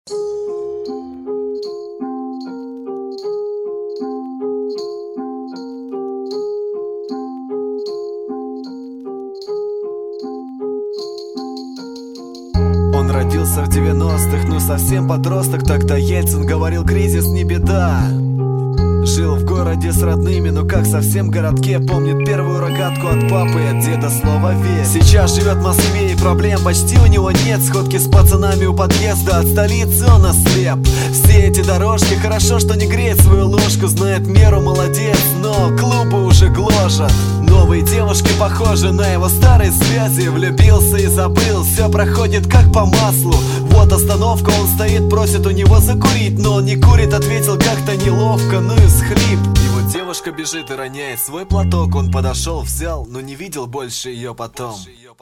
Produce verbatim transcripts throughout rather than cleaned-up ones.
Он родился в девяностых, ну совсем подросток. Тогда Ельцин говорил: кризис не беда. Жил в городе с родными, но как совсем городке. Помнит первую рогатку от папы и от деда слово «верь». Сейчас живет в Москве и проблем почти у него нет. Сходки с пацанами у подъезда, от столицы он ослеп. Все эти дорожки, хорошо, что не греет свою ложку. Знает меру, молодец, но клубы уже гложат. Новые девушки похожи на его старые связи. Влюбился и забыл, все проходит как по маслу. Вот остановка, он стоит, просит у него закурить, но он не курит, ответил как-то неловко, ну и схлип. И вот девушка бежит и роняет свой платок. Он подошел, взял, но не видел больше ее потом.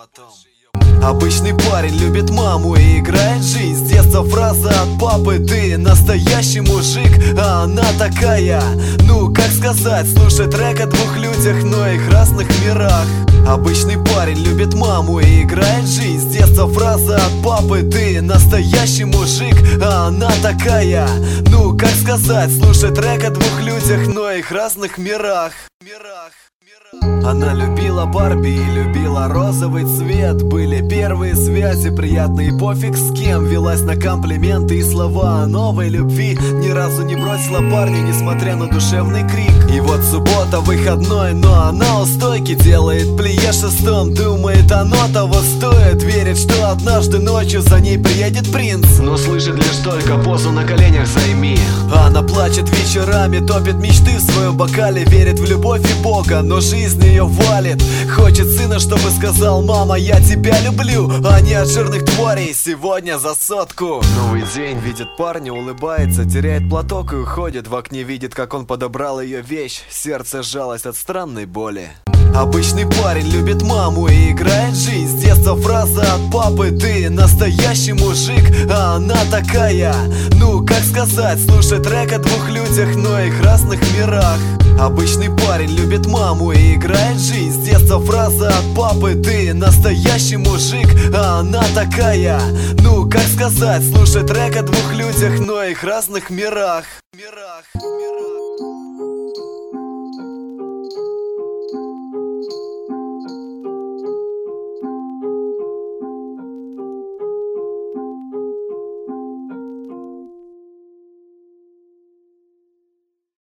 Обычный парень любит маму и играет жизнь. С детства фраза от папы: ты настоящий мужик, а она такая. Ну, как сказать, слушай трек о двух людях, но их разных мирах. Обычный парень любит маму и играет жизнь. С детства фраза от папы: ты настоящий мужик, а она такая. Ну, как сказать, слушай трек о двух людях, но их разных мирах. Мирах. Она любила Барби и любила розовый цвет. Были первые связи, приятные, пофиг с кем. Велась на комплименты и слова о новой любви. Ни разу не бросила парня, несмотря на душевный крик. И вот суббота, выходной, но она у стойки делает плие шестом. Думает, оно того стоит. Верит, что однажды ночью за ней приедет принц, но слышит лишь только: позу на коленях займи. Она плачет вечерами, топит мечты в своем бокале. Верит в любовь и Бога, но жизнь ее валит. Хочет сына, чтобы сказал: мама, я тебя люблю, а не от жирных тварей сегодня за сотку. Новый день, видит парня, улыбается, теряет платок и уходит. В окне видит, как он подобрал ее вещь. Сердце сжалось от странной боли. Обычный парень любит маму и играет жизнь. С детства фраза от папы: ты настоящий мужик, а она такая. Ну, как сказать, слушай трек о двух людях, но их разных мирах. Обычный парень любит маму и играет жизнь. С детства фраза от папы: ты настоящий мужик, а она такая. Ну, как сказать, слушай трек о двух людях, но их разных мирах. Мирах, мирах.